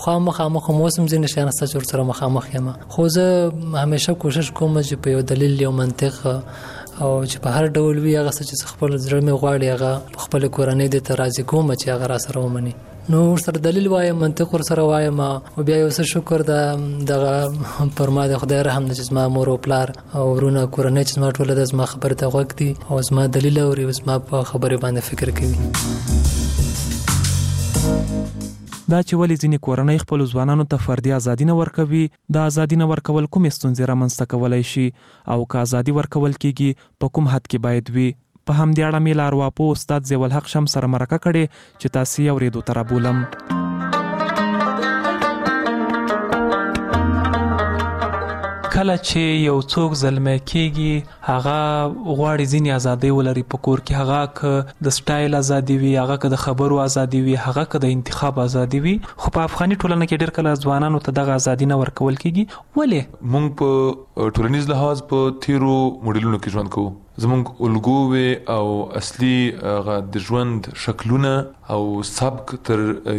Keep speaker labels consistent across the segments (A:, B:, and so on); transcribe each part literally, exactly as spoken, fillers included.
A: خامخا مخ موسم ځین شي نه ستاسو سره مخامخ یم، خو زه همیشه کوشش کوم چې په یو دلیل یو منطق او چې په هر ډول وي هغه چې خپل زړه مې غواړي هغه خپل کورنۍ د ترازی کوم چې هغه را سره ومني. نو سره دلیل وایم، منطق ور سره وایم، او بیا یو څه شکر د دغه پر ما د خدای رحم چې ما مور او پلار او ورونه کورنۍ چې ما ټول د زما خبره ته غوږ دي او زما دلیل اوري او زما په خبره باندې فکر کوي.
B: دا چې ولې ځینې کورنۍ خپل ځوانانو ته فردي ازادي نه ورکوي، دا ازادي نه ورکول کومې ستونزې رامنځته کولی شي او که ازادي ورکول کېږي په کوم حد کې باید وي؟ په همدې اړه مې له ارواپوه استاد ضیاءالحق شمس سره مرکه کړې چې تاسې یې اورېدو ته رابولم. کله چې یو څوک زلمی کېږي هغه غواړي ځینې ازادۍ ولري په کور کې، هغه که د سټایل ازادي وي، هغه که د خبرو ازادي وي، هغه که د انتخاب ازادي وي، خو په افغاني ټولنه کې ډېر کله ځوانانو ته دغه ازادي نه ورکول کېږي. ولې؟
C: موږ په ټولنیز لحاظ په تیرو موډلونو کې ژوند کوو. زمونږ الګوې او اصلي هغه د ژوند شکلونه او سبک تر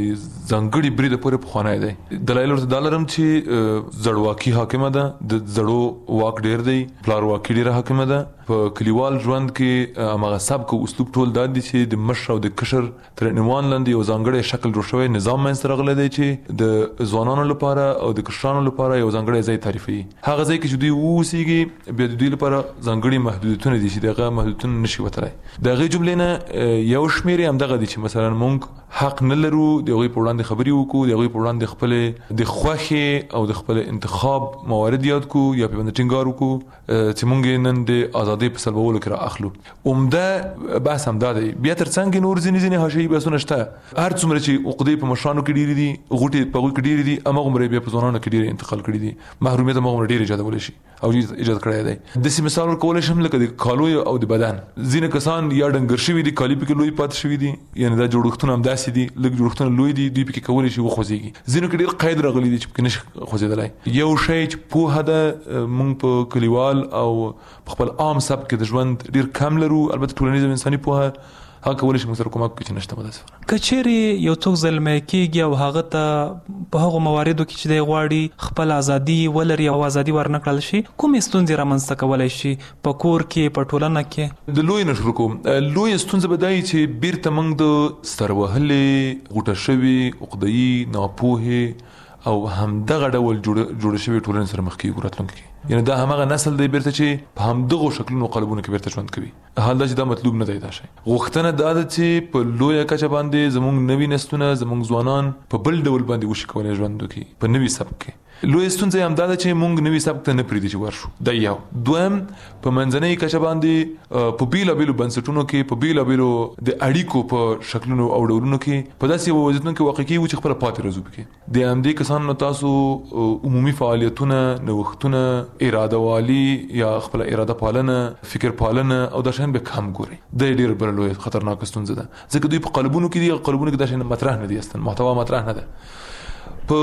C: ځانګړي بریده پورې پخوانی دی. دلایل ورته دا لرم چې زړواکي حاکمه ده، د زړو واک ډېر دی، پلارواکي ډېره حاکمه ده. په کلیوال ژوند کې هماغه سبک او اسلوب ټول دا دي چې د مشر او د کشر تر عنوان لاندې یو ځانګړی شکل جوړ شوی نظام منځته راغلی دی چې د ځوانانو لپاره او د کشرانو لپاره یو ځانګړی ځای تعریفوي. هغه ځای کې چې دوی واوسېږي بیا د دوی لپاره ځانګړي محدودیتونه دي چې دغه محدودیتونه نشي وتلی. د هغې جملې نه یو شمېر یې همدغه دي چې مثلا موږ حق نه لرو د هغوی په وړاندې خبرې وکړو، د هغوی په وړاندې خپلې د خوښې او د خپل انتخاب موارد یاد کړو یا پرې باندې ټینګار وکړو چې موږ نن د ازادۍ په سلبولو کې را اخلو. عمده بحث همدا دی. بیا تر څنګ نور ځینې ځینې حاشیهي بحثونه شته. هر څومره چې عقدې په مشرانو کې ډېرې دي، غوټې په هغوی کې ډېرې دي، هماغومره بیا په ځوانانو کې ډېرې انتقال کړي دي. محرومیت هماغومره ډېر ایجادولی شي او ایجاد کړی دی. داسې مثال ورکولی شم لکه د کالو او د بدن. ځینې کسان یا ډنګر شوي دي، کالي پکې لوی پاتې شوي دي، یعنې دا جوړښتونه همداسې دي، لږ جوړښتونه لوی دي، دوی پکې کولی شي وخوځېږي. ځینو کې ډېر قید راغلی دی چې پکې نشي خوځېدلی. یو شی چې پوهه ده موږ په کلیوال او په خپل عام سبک کې د ژوند ډېر کم لرو. البته ټولنیز او انساني پوهه هغه کولی شي موږ سره کومک وکړي چې نشته مداسفه.
B: که چیرې یو څوک زلمی کېږي او هغه ته په هغو مواردو کې چې دی غواړي خپل ازادي ولري او ازادي ورنه کړل شي، کومې ستونزې رامنځته کولی شي په کور کې، په ټولنه کې؟
C: د لوی نه شروع کوم. لویه ستونزه به دا وي چې بیرته موږ د سروهلې، غوټه شوې، عقده‌يي، ناپوهې او همدغه ډول جوړه شوې ټولنې سره مخ کېږو راتلونکي کې. یعنې دا هماغه نسل دی بیرته چې په همدغو شکلونو قالبونو کې بیرته ژوند کوي. حال دا چې دا مطلوب نه دی. دا شی غوښتنه دا ده چې په لویه کچه باندې زموږ نوي نسلونه، زموږ ځوانان په بل ډول باندې وشي کولی ژوند وکړي په نوي سبک کې. لویه ستونزه هم دا ده چې موږ نوي سبک ته نه پرېږدي چې ورشو. دا یو. دویم، په منځنۍ کچه باندې په بیلابیلو بنسټونو کې، په بیلابیلو د اړیکو په شکلونو او ډولونو کې په داسې یو وضعیتونو کې واقع کېږو چې خپله پاتې راځو پکې. د همدې کسانو تاسو عمومي فعالیتونه، نوښتونه، اراده والی یا خپل اراده پالنه، فکر پالنه او دا شیان به کم ګوري. دا ډېر بله لویه خطرناکه ستونزه ده، ځکه دوی په قالبونو کې دي، قالبونو کې دا شیان مطرح نه دي، اصلا محتوا مطرح نه ده. په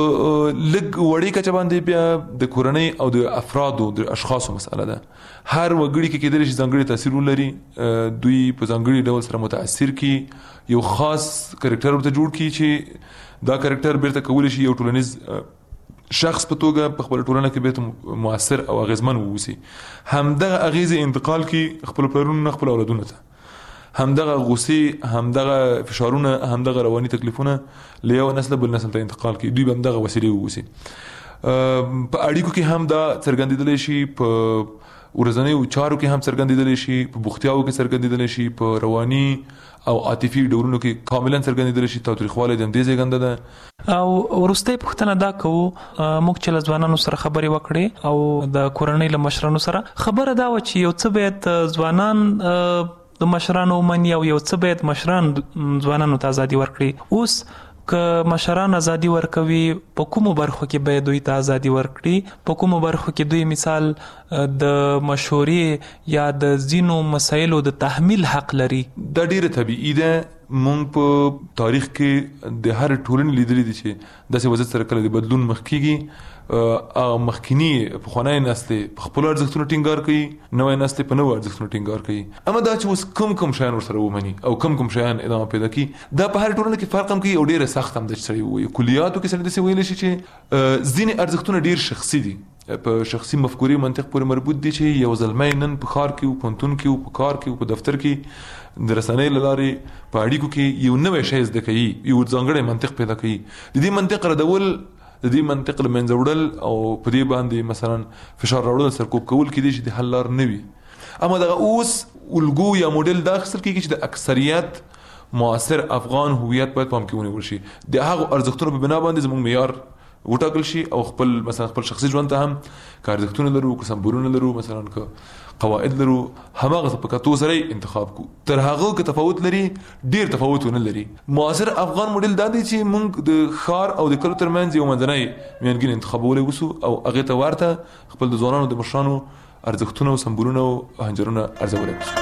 C: لږ وړې کچه باندې بیا د کورنۍ او د افرادو د اشخاصو مسئله ده. هر وګړي کې کېدلی شي ځانګړي تاثیر ولري، دوی په ځانګړي ډول سره متاثر کړي، یو خاص کرکټر ورته جوړ کړي چې دا کرکټر بیرته کولی شي یو ټولنیز شخص په توګه په خپل ټولنه کې بیرته مؤثر او اغیزمن واوسي. همدغه اغیزې انتقال کړي خپل پلرونو، خپل اولادونو ته. همدغه غصې، همدغه فشارونه، همدغه رواني تکلیفونه له یو نسل بل نسل ته انتقال کړي. دوی به همدغه وسیلې واوسي. په اړیکو کې هم دا څرګندېدلی شي، په ورځنیو چارو کې هم څرګندېدلی شي، په بوختیاوو کې څرګندېدلی شي، په رواني او عاطفي ډولونو کې کاملا څرګندېدلی شي. تاوتریخوالی د همدې زېږنده ده.
B: او وروستۍ پوښتنه دا کوو، موږ چې له ځوانانو سره خبرې وکړې او د کورنۍ له مشرانو سره، خبره دا وه چې یو څه باید ځوانان د مشرانو ومني او یو څه باید مشران ځوانانو ته ازادي ورکړي. اوس که مشران ازادي ورکوي، په کومو برخو کې باید دوی ته ازادي ورکړي؟ په کومو برخو کې دوی مثال د مشورې یا د ځینو مسایلو د تحمیل حق لري؟
C: دا ډیره طبیعي ده. مونږ په تاریخ کې د هر ټولنې لیدلې دي چې داسې وضعیت سره کله د بدلون مخ کېږي او مخکینی پخوانی نسل په خپل ارزښتونو ټینګار کوي، نوې نسل په نوو ارزښتونو ټینګار کوي. اما دا چې اوس کم کم شیان ورسره ومني او کم کم شیان ادامه پیدا کوي، دا په هر ټولنه کې فرق هم کوي او ډیره سخت هم د شری وي. کلیاتو کې سره د ویل شي چې ځینې ارزښتونه ډیر شخصي دي، په شخصي مفکورې منطق پورې مربوط دي چې یو ځلمې نن په ښار کې او پونتون کې او په کار کې او په دفتر کې د رسنۍ لارې په اړیکو کې یو نوې شی زده کوي، یو ځانګړی منطق پیدا کوي. د دې منطق ردول، د دې منطق له منځه وړل او په دې باندې مثلا فشار راوړل سرکوب کول کې دي چې د حل لار نه وي. اما دغه اوس الګو یا موډل دا اخیستل کېږي چې د اکثریت معاصر افغان هویت باید پام کې ونیول شي، د هغو ارزښتونو په بنا باندې زموږ معیار وټاکل شي او خپل مثلا خپل شخصي ژوند ته هم که ارزښتونه لرو، که سمبولونه لرو، مثلا که قواعد لرو، هماغه په کتو سره انتخاب کو. تر هغه که تفاوت لري، ډیر تفاوتونه لري. معاصر افغان موډل دا دی چې موږ د ښار او د کلو ترمنځ یو منځنی میانګین انتخابولای وسو او هغه ته ورته خپل د ځوانانو د مشرانو ارزښتونه او سمبولونه او هنجرونه ارزولای وسو.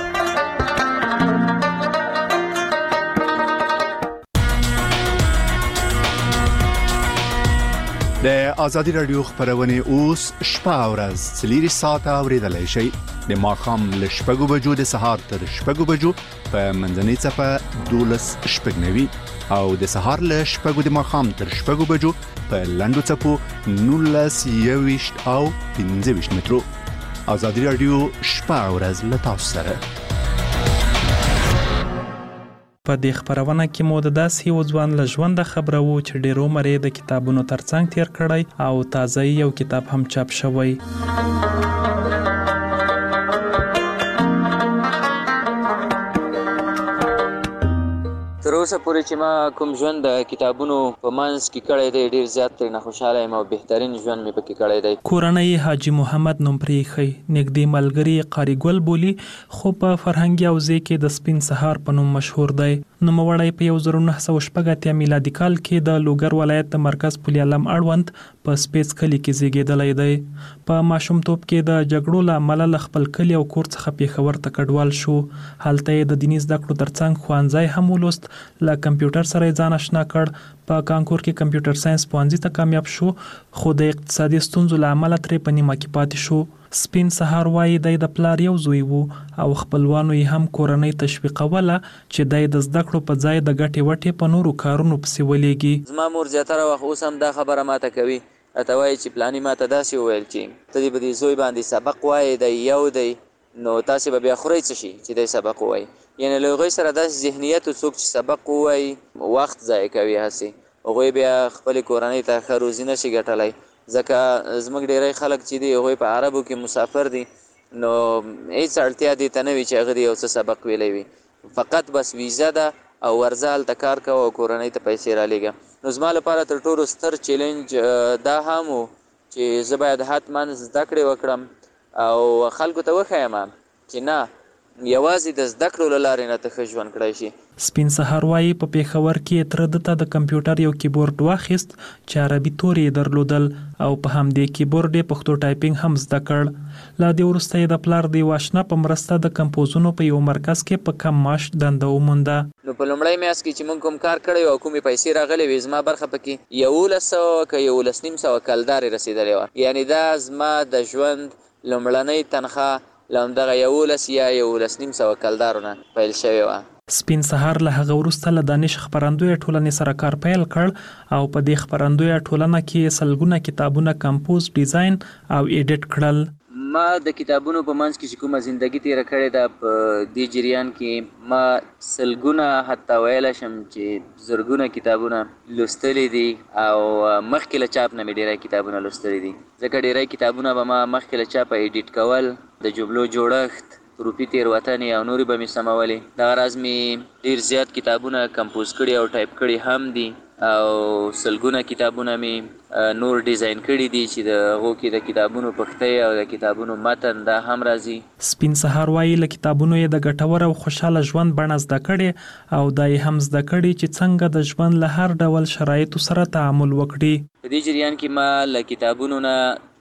D: د آزادي رادیو خبرونه اوس شپه او ورځ څلور ساعته اوریدلای شئ. د ماښام له شپږو بجو د سهار تر شپږو بجو په منځنۍ څپه دولس شپږ نوي او د سهار له شپږو د ماښام تر شپږو بجو په لنډو څپو نولس یویشت او پنځه ویشت مترو. آزادي رادیو شپه او ورځ له تاسو سره.
B: په دې خبرونه کې مو د داسې یو ځوان له ژونده خبره وو چې ډېر عمر یې د کتابونو ترڅنګ تیر کړی او تازه یو کتاب هم چاپ شوی.
E: تر اوسه پورې چې ما کوم ژوند د کتابونو په منځ کې کړی دی، ډېر زیات ترې خوشحاله یم او بهترین ژوند مې پکې کړی دی.
B: کورنۍ حاجي محمد نوم پرېښی، نږدې ملګري قاري ګل بولي، خو په فرهنګي حوزې کې د سپین سهار په نوم مشهور دی. نوموړی په یو زر نهه سوه شپږ اتیا میلادي کال کې د لوګر ولایت د مرکز پل علم اړوند په سپیڅ کلي کې زیږېدلی دی. په ماشومتوب کې د جګړو له امله له خپل کلي او کور څخه پېښور ته کډوال شو. هلته یې د دیني زده کړو ترڅنګ ښوونځی هم ولوست، له کمپیوټر سره یې ځان اشنا کړ. په کانکور کې کمپیوټر ساينس پوهنځي ته کامیاب شو، خو د اقتصادي ستونزو له امله ترې په نیمه کې پاتې شو. سپین سهار وایي دی د پلار یو زوی وو او خپلوانو یې هم کورنۍ تشویقوله چې دی د زده کړو په ځای د ګټې وټې په نورو کارونو پسې ولېږي.
E: زما مور زیاتره وخت اوس هم دا خبره ماته کوي، راته وایي چې پلاني ماته داسې وویل چې ته دې به دې زوی باندې سبق وایې، دی یو دی نو تاسې به بیا خورئ څه شي چې دی سبق ووایي. یعنې له هغوی سره داسې ذهنیت څوک چې سبق ووایي وخت ضایع کوي، هسې هغوی بیا خپلې کورنۍ ته ښه روزي نشي ګټلی. ځکه زموږ ډیری خلک چې دي هغوی په عربو کې مسافر دي، نو هیڅ اړتیا دې ته نه وي چې هغه دې یو څه سبق ویلی وي، فقط بس ویزه ده او ورځه هلته کار کوه او کورنۍ ته پیسې رالیږه. نو زما لپاره تر ټولو ستر چیلنج دا هم و چې زه باید حتما زده کړې وکړم او خلکو ته وښیم چې نه، یوازې د زده کړو له لارې نه ته ښه ژوند کړی شي.
B: سپین سهار وایي په پېښور کې تره ده ته د کمپیوټر یو کیبورډ واخیست چې عربي تورې یې درلودل او په همدې کیبورډ یې پښتو ټایپینګ هم زده کړ. له دې وروسته یې د پلار د یو اشنا په مرسته د کمپوزونو په یو مرکز کې په کم معاش دنده ومونده.
E: نو په لومړی میاشت کې چې موږ کوم کار کړی او کومې پیسې راغلې وې، زما برخه پکې یولس سوه که یولس نیم سوه کلدارې رسېدلې وه. یعنې دا زما د ژوند لومړنۍ تنخواه له همدغه یولس یا یولس نیم سوه کلدارو نه پیل شوې وه.
B: سپین سهار له هغه وروسته له دانش خپرندویه ټولنې سره کار پیل کړ او په دې خپرندویه ټولنه کې سلګونه کتابونه کمپوز، ډیزاین او ایډیټ کړل.
E: ما د کتابونو په منځ کې چې کومه زندگی تیره کړې ده، په دې جریان کې ما سلګونه حتی ویلی شم چې زرګونه کتابونه لوستلی دي او مخکې له چاپ نه مې ډېری کتابونه لوستلی دي، ځکه ډېری کتابونه به ما مخکې له چاپه ایډیټ کول، د جملو جوړښت، حروفي تېروتنې او نورې به مې سمولې. دغه راز مې ډېر زیات کتابونه کمپوز کړي او ټایپ کړي هم دي او سلګونه کتابونه مې نور ډیزاین کړي دي چې د هغو کې د کتابونو پښتۍ او د کتابونو متن دا هم راځي.
B: سپین سهار وایي له کتابونو یې د ګټور او خوشحاله ژوند بڼه زده کړې او دا یې هم زده کړي چې څنګه د ژوند له هر ډول شرایطو سره تعامل وکړي.
E: په دې جریان کې ما له کتابونو نه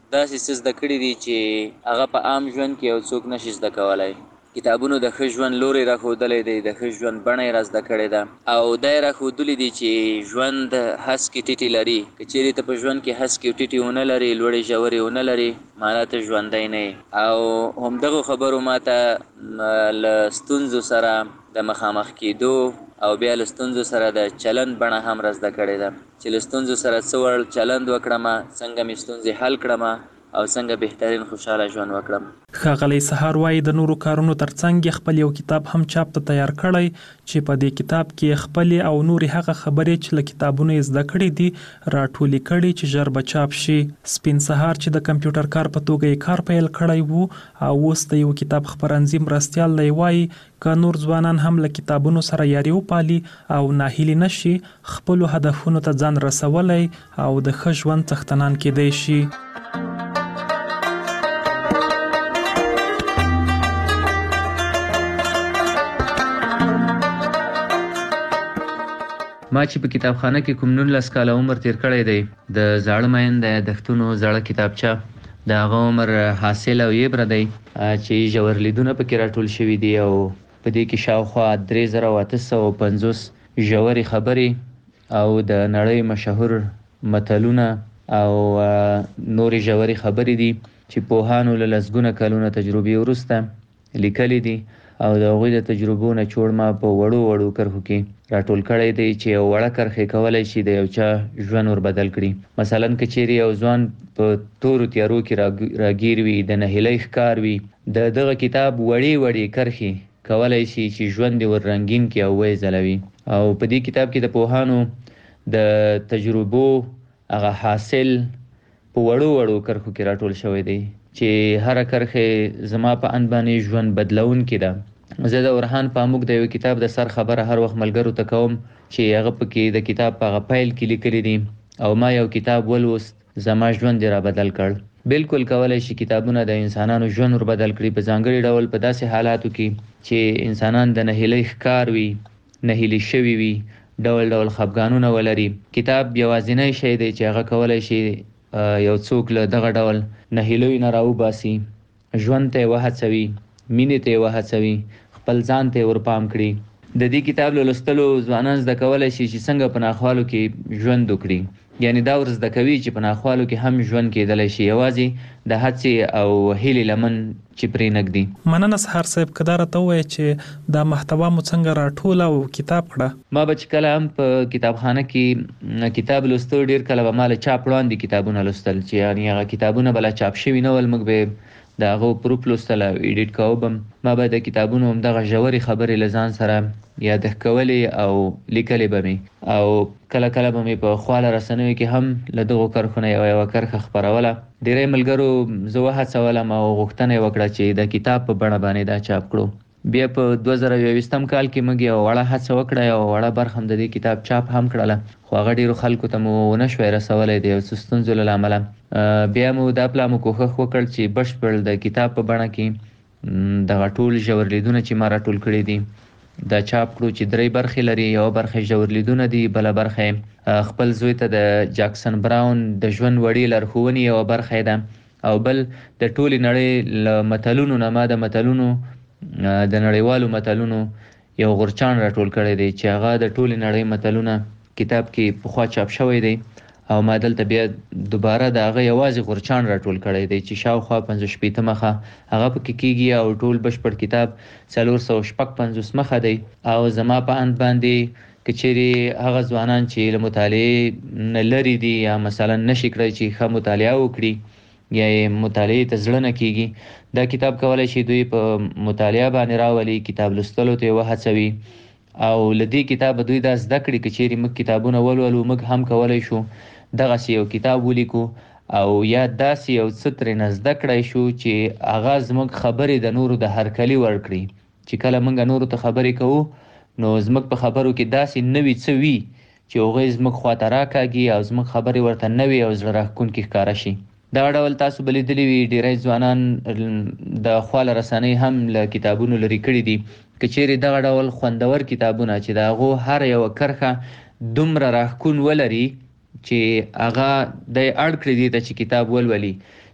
E: داسې څه زده کړي دي چې هغه په عام ژوند کې یو څوک نشي زده کولی. کتابونو د ښه ژوند لوری راښودلی دی، د ښه ژوند بڼه یې را زده کړې ده او دا یې راښودلي دي چې ژوند هسکې ټیټې لري. که چیرې ته په ژوند کې هسکې ټیټې ونه لرې، لوړې ژورې ونه لرې، معنا ته ژوندی نه یې. او همدغو خبرو ما ته له ستونزو سره د مخامخ کېدو او بیا له ستونزو سره د چلند بڼه هم را زده کړې ده چې له ستونزو سره څه ډول چلند وکړم، څنګه مې ستونزې حل کړم او څنګه بهترین خوشاله ژوند وکړم.
B: ښاغلی سهار وایي د نورو کارونو ترڅنګ خپل یو کتاب هم چاپ ته تیار کړی چې په دې کتاب کې خپلې او نورې هغه خبرې چې له کتابونو یې زده کړې دي راټولې کړي چې ژر به چاپ شي. سپین سهار چې د کمپیوټر کار په توګه یې کار پیل کړی وو او اوس د یو کتاب خپرندوی مرستیال دی، وایي که نور ځوانان هم له کتابونو سره یاري وپالي او ناهیلي نشي، خپلو هدفونو ته ځان رسولی او د ښه ژوند څښتنان کیدی شي.
E: ما چې په کتابخانه کې کوم نولس کاله عمر تیر کړی دی، د زاړه مین د یادښتونو زړه کتابچه د هغه عمر حاصل او یبره دی چې ژور لیدونه پکې راټول شوي دي او په دې کې شاوخوا درې زره او اته سوه پنځوس ژورې خبرې او د نړۍ مشهور متلونه او نورې ژورې خبرې دي چې پوهانو له لسګونه کلونه تجربې وروسته لیکلي دي او د هغوی د تجربو نه چوړ ما په وړو وړو کرښو کې راټول کړی دی چې یو وړه کرښې کولی شي د یو چا ژوند ور بدل کړي. مثلا که چیرې یو ځوان په تورو تیارو کې راګیر وي، د نهیلۍ ښکار وي، د دغه کتاب وړې وړې کرښې کولی شي چې ژوند یې ور رنګین کړي او ویې ځلوي. او په دې کتاب کې د پوهانو د تجربو هغه حاصل په وړو وړو کرښو کې راټول شوی دی چې هره کرښه زما په اند باندې ژوند بدلونکې ده. زه د ورهان پاموک د یو کتاب د سر خبره هر وخت ملګرو ته کوم چې هغه پکې د کتاب په هغه پیل کې لیکلي دي او ما یو کتاب ولوست، زما ژوند یې را بدل کړ. بالکل کولی شي کتابونه د انسانانو ژوند ور بدل کړي، په ځانګړي ډول په داسې حالاتو کې چې انسانان د نهیلۍ ښکار وي، نهیلي شوي وي، ډول ډول خفګانونه ولري. کتاب یوازینی شی دی چې هغه کولی شي یو څوک له دغه ډول نهیلیو نه راوباسي، ژوند ته یې وهڅوي، مینې ته یې وهڅوي، خپل ځان ته یې ورپام کړي. د دې کتاب له لوستلو ځوانان زده کولی شي چې څنګه په ناخوالو کې ژوند وکړي، یعنی دا ور زده کوي چې په ناخوالو کې هم ژوند کېدلی شي، یوازې د هڅې او هیلې لمن چې پرې نږدي.
B: مننه سهار صاحب، که دا راته ووایې چې دا محتوا مو څنګه راټوله او کتاب کړه.
E: ما به چې کله هم په کتابخانه کې کتاب لوستو، ډېر کله به ما له چاپ وړاندې کتابونه لوستل چې یعنې هغه کتابونه به لا چاپ شوي نه ول، موږ به د هغو پروف لوستل او ایډیټ کوو به. ما به د کتابونو همدغه ژورې خبرې له ځان سره یادښت کولې او لیکلې به مې، او کله کله به مې په خواله رسنیو کې هم له دغو کرښو نه یوه یوه کرښه خپروله. ډېری ملګرو زه وهڅولم او غوښتنه یې وکړه چې د کتاب په بڼه باندې دا چاپ کړو. بیا په دوه زره یوویشتم کال کې موږ یوه وړه هڅه وکړه، یوه وړه برخه هم د دې کتاب چاپ هم کړله، خو هغه ډېرو خلکو ته مو ونه شوی رسولی د یو څه ستونزو له امله. بیا مو دا پلا مو کوښښ وکړ چې بشپړ د کتاب په بڼه کې دغه ټول ژور لیدونه چې ما راټول کړي دي دا چاپ کړو چې درې برخې لري. یوه برخه ژور لیدونه دي، بله برخه خپل زوی ته د جاکسن براون د ژوند وړې لارښوونې یوه برخه ده، او بل د ټولې نړۍ له متلونو نه ما د متلونو د نړیوالو متلونو یو غورچاڼ راټول کړی دی چې هغه د ټولې نړۍ متلونه کتاب کې پخوا چاپ شوی دی، او ما دلته بیا دوباره د هغه یوازې غورچاڼ راټول کړی دی چې شاوخوا پنځه شپېته مخه هغه پکې کېږي، او ټول بشپړ کتاب څلور سوه شپږ پنځوس مخه دی. او زما په اند باندې که چیرې هغه ځوانان چې له مطالعې نه لرې دي یا مثلا نشي کړی چې ښه مطالعه وکړي یا یې مطالعې ته زړه نه کېږي، دا کتاب کولی شي دوی په مطالعه باندې راولي، کتاب لوستلو ته یې وهڅوي، او له دې کتابه دوی دا زده کړي که چیرې موږ کتابونه ولولو موږ هم کولی شو دغسې یو کتاب ولیکو او یا داسې یو څه ترېنه زده کړی شو چې هغه زموږ خبرې د نورو د هرکلي وړ کړي، چې کله موږ نورو ته خبرې کوو نو زموږ په خبرو کې داسې نوي څه وي چې هغوی زموږ خواته راکاږي او زموږ خبرې ورته نوې او زړه راښکونکې ښکاره شي. دا ډول تاسو به لیدلي وي ډېری ځوانان د خواله رسنۍ هم له کتابونو لرې کړي دي. که چیرې دغه ډول خوندور کتابونه چې د هغو هر یوه کرښه دومره راښکون ولري چې هغه دی اړ کړي دي ته چې کتاب ولولي،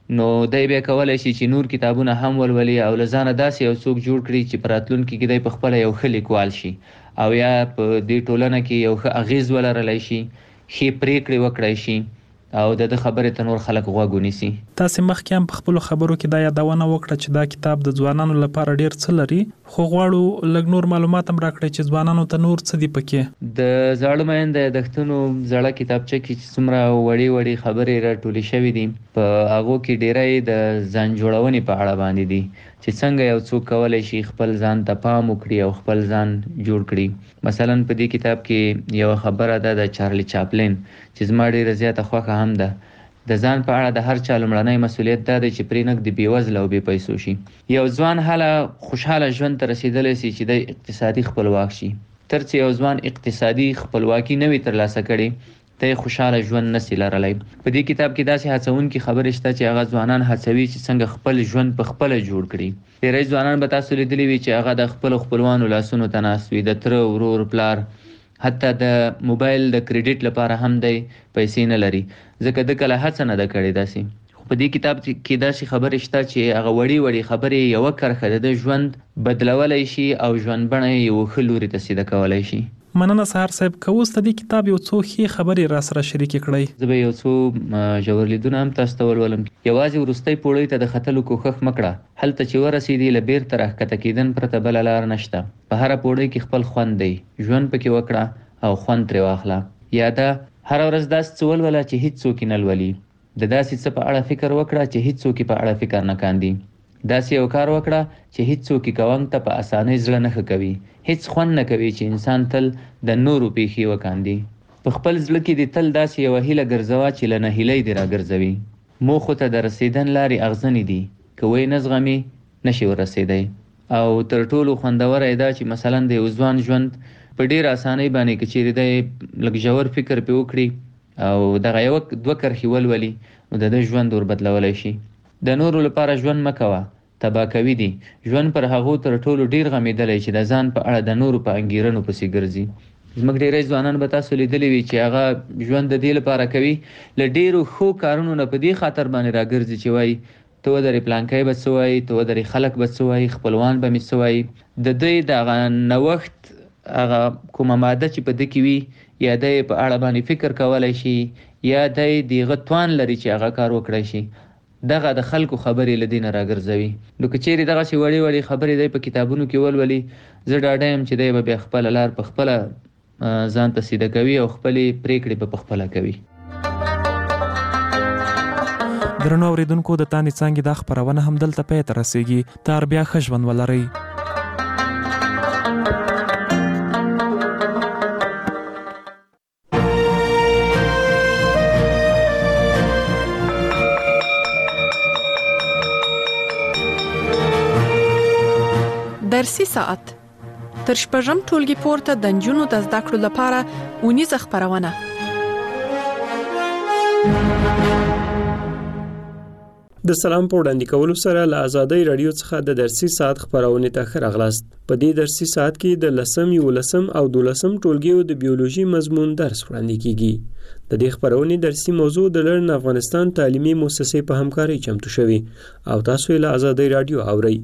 E: نو دی بیا کولی شي چې نور کتابونه هم ولولي او له ځانه داسې یو څوک جوړ کړي چې په راتلونکي کې دی په خپله یو ښه لیکوال شي او یا په دې ټولنه کې یو ښه اغیز ولرلی شي، ښې پرېکړې وکړی شي او د ده خبرې ته نور خلک غوږ ونیسي.
B: تاسې مخکې هم په خپلو خبرو کې دا یادونه وکړه چې دا کتاب د ځوانانو لپاره ډېر څه لري، خو غواړو لږ نور معلومات هم راکړئ چې ځوانانو ته نور څه دي پکې.
E: د زاړه مینده یادښتونو زړه کتابچه کې چې څومره وړې وړې خبرې راټولې شوې دي، په هغو کې ډېری د ځان جوړونې په اړه باندې دي چې څنګه یو څوک کولی شي خپل ځان ته پام وکړي او خپل ځان جوړ کړي. مثلا په دې کتاب کې یوه خبره ده د چارلی چاپلین چې زما ډېره زیاته خوښه هم ده. د ځان په اړه د هر چا لومړنی مسؤلیت دا دی چې پرې نږدې بېوزله او بې پیسو شي. یو ځوان هله خوشحاله ژوند ته رسېدلی سي چې دی اقتصادي خپلواک شي. تر څه یو ځوان اقتصادي خپلواکي نه وي ترلاسه کړې، ته خوشحاله ژوند نسي لرلی. په دې کتاب کې داسې هڅونکي خبرې شته چې هغه ځوانان هڅوي چې څنګه خپل ژوند په خپله جوړ کړي. ډېری ځوانان به تاسو لیدلي وي چې هغه د خپلو خپلوانو لاسونو ته ناست وي، د تره، ورور، پلار، حتی د موبایل د کریډیټ لپاره هم دی پیسې نه لري، ځکه ده کله هڅه نه ده کړې داسې. خو په دې کتاب کې داسې خبرې شته چې هغه وړې وړې خبرې یوه کرښه د ده ژوند بدلولی شي او ژوند بڼه یې یوه ښه لوري ته سیده کولی شي.
B: مننه سهار صاحب، که اوس د دې کتاب یو څو ښې خبرې را سره شریکې کړئ.
E: زه به یو څو ژور لیدونه هم تاسو ته ولولم. یوازې وروستۍ پوړۍ ته د ختلو کوښښ مه کړه. هلته چې ورسېدې له بیرته راښکته کېدن پرته بله لار نشته. په هره پوړۍ کې خپل خوند دی، ژوند پکې وکړه او خوند ترې واخله. یا ده هره ورځ داسې څه ولوله چې هېڅ څوک یې نه لولي. د داسې څه په اړه فکر وکړه چې هېڅ څوک یې په اړه فکر نه کاندي. داسې یو کار وکړه چې هېڅ څوک یې کوونک ته په اسانۍ زړه نه ښه کوي. هېڅ خوند نه کوي چې انسان تل د نورو پیښې وکاندي. په خپل زړه کې دې تل داسې یوه هیله ګرځوه چې له نهیلۍ دې راګرځوي. موخو ته د رسېدن لارې اغزنې دي، که وی نه زغمي نشي ورسېدی. او تر ټولو خوندوره یې دا چې مثلا د یو ځوان ژوند په ډېر اسانۍ باندې که چیرې دی لږ ژور فکر پرې وکړي او دغه یوه دوه کرښې ولولي، نو د ده ژوند ور بدلولی شي. د نورو لپاره ژوند مه کوه، تباه کوي دي. ژوند پر هغو تر ټولو ډېر غمېدلی چې د ځان په اړه د نورو په انګېرنو پسې ګرځي. زموږ ډېری ځوانان به تاسو لیدلي وي چې هغه ژوند د دې لپاره کوي له ډېرو ښو کارونو نه په دې خاطر باندې راګرځي چې وایي ته ودرې پلانکی به څه وایي، ته ودرې خلک به څه وایي، خپلوان به مې څه وایي. د دوی د هغه نوښت هغه کومه ماده چې په ده کې وي، یا دی په اړه باندې فکر کولی شي، یا دی د هغه توان لري چې هغه کار وکړی شي. دغه د خلکو خبرې له دې نه راګرځوي. نو که چیرې دغسې وړې وړې خبرې دی په کتابونو کې ولولي، زه ډاډه یم چې دی به بیا خپله لار په خپله ځان ته سیده کوي او خپلې پرېکړې به په خپله کوي.
B: درنو اورېدونکو، د تانې څانګې دا خپرونه هم دلته پای ته رسېږي. تر بیا ښه ژوند ولرئ.
F: درسي ساعت تر شپږم ټولګي پورته د نجونو د زده کړو لپاره اونیزه خپرونه.
G: د سلام په وړاندې کولو سره له آزادۍ رادیو څخه د درسي ساعت خپرونې ته ښه راغلاست. په دې درسي ساعت کې د لسم، یولسم او دولسم ټولګیو د بیولوژي مضمون درس وړاندې کیږي. د دې خپرونې درسي موضوع د لرن افغانستان تعلیمي مؤسسې په همکارۍ چمتو شوی او تاسو یې له آزادۍ رادیو اورئ.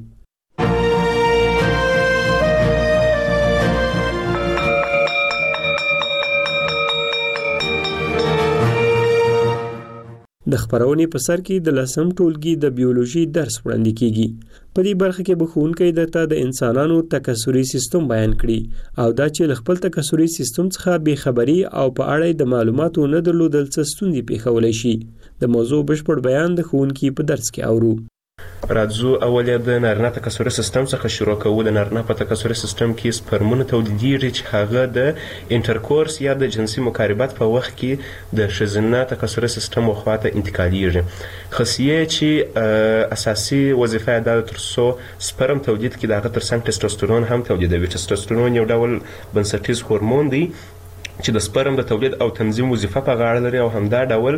G: د خپرونې په سر کې د لسم ټولګي د بیولوژي درس وړاندې کیږي. په دې برخه کې به ښوونکی درته د انسانانو تکثري سیستم بیان کړي او دا چې له خپل تکثري سیستم څخه بې خبري او په اړه د معلوماتو نه درلودل څه ستونزې پیښولی شي. د موضوع بشپړ بیان د ښوونکي په درس کې اورو.
H: راځو اول د نارینه تکثري سیستم څخه شروع کوو. د نارینه په تکثري سیستم کې سپرمونه تولیدېږي چې هغه د انټرکورس یا د جنسي مقاربت په وخت کې د ښځینه تکثري سیستم خواته انتقالېږي. خصیې چې اساسي وظیفه یې دا ده تر څو سپرم تولید کړي، د هغه تر څنګ ټسټوسټرون هم تولیدوي. ټسټوسټرون یو ډول بنسټیز هورمون دی چې د سپرم د تولید او تنظیم وظیفه په غاړه لري او همدا ډول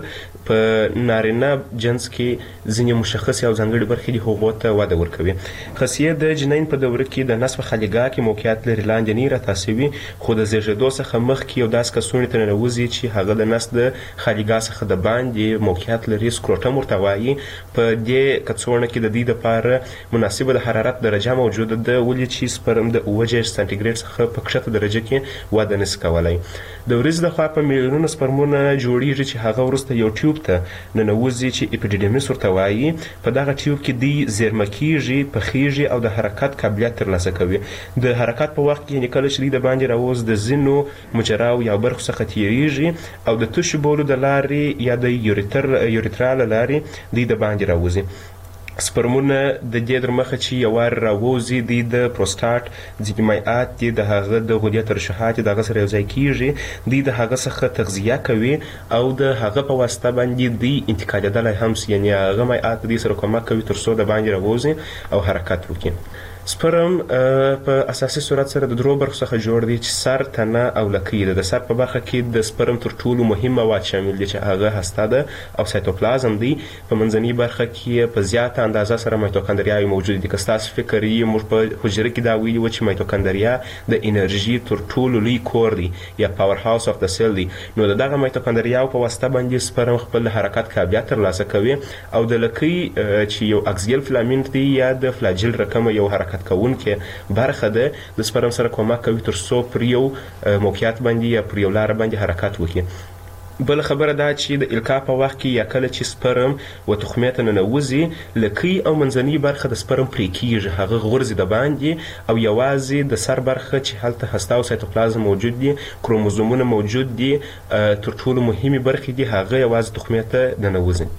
H: په نارینه جنس کې ځینې مشخصې او ځانګړې برخې دي هغو ته وده ورکوي. خصیه د جنین په دوره کې د نس په خلیګاه کې موقعیت لري، لاندې نه راتاسوي، خو د زیږېدو څخه مخکې یو داسې کڅوړې ته ننوځي چې هغه د نس د خلیګاه څخه د باندې موقعیت لري، سکروټم ورته وایي. په دې کڅوړه کې د دې دپاره مناسبه د حرارت درجه موجوده ده، ولې چې سپرم د اوه جهش سانتیګریډ څخه په کښته درجه کې وده نسي کولی. د ورځې د خوا په میلیونونو سپرمونه جوړیږي چې هغه وروسته یو ټیوب ته ننوځي چې اپیډیډیمیس ورته وایي. په دغه ټیوب کې دوی زیرمه کیږي، پخیږي او د حرکت قابلیت ترلاسه کوي. د حرکت په وخت کې یعنې کله چې دوی د باندې راووز د ځینو مجراو یا برخو څخه تیریږي او د تشو بولو د لارې یا د یوریتر یوریترا له لارې دوی د باندې راوځي. سپرمونه د دې در مخه چې یو وار راووځي دوی د پروسټاټ ځینې مایعات دي د هغه د غدې ترشحات د هغه سره یوځای کیږي، دوی د هغه څخه تغذیه کوي او د هغه په واسطه باندې دوی انتقالېدلی هم سي، یعنې هغه مایعات دوی سره کومک کوي تر څو د باندې راووځي او حرکت وکړي. سپرم په اساسي صورت سره د درو برخو څخه جوړ دی چې سر، تنه او لکۍ ده. د سر په برخه کې د سپرم تر ټولو مهم مواد شامل دي چې هغه هسته ده او سایتوپلازم دی. په منځنۍ برخه کې په زیاته اندازه سره مایتوکندریاوې موجود دي. که ستاسو فکر یې موږ په حجره کې دا ویلي وو چې مایتوکندریا د انرژي تر ټولو لوی کور دی یا پاور هاوس اف د سیل دی، نو د دغه مایتوکندریاو په واسطه باندې سپرم خپل حرکت قابلیت ترلاسه کوي. او د لکۍ چې یو اکسیل فلامنټ دی یا د فلاجل رقمه یو حرکت کوونکې برخه ده، د سپرم سره کومک کوي تر څو پر یو موقعیت باندې یا پر یو لاره باندې حرکت وکړي. بله خبره دا چې د القا په وخت کې یا کله چې سپرم و تخمې ته ننوځي، لکۍ او منځنۍ برخه د سپرم پرې کیږي، هغه غورځي د باندې او یوازې د سر برخه چې هلته هسته او سایتوپلازم موجود دي، کروموزومونه موجود دي، تر ټولو مهمې برخې دي، هغه یوازې تخمې ته ننوځي.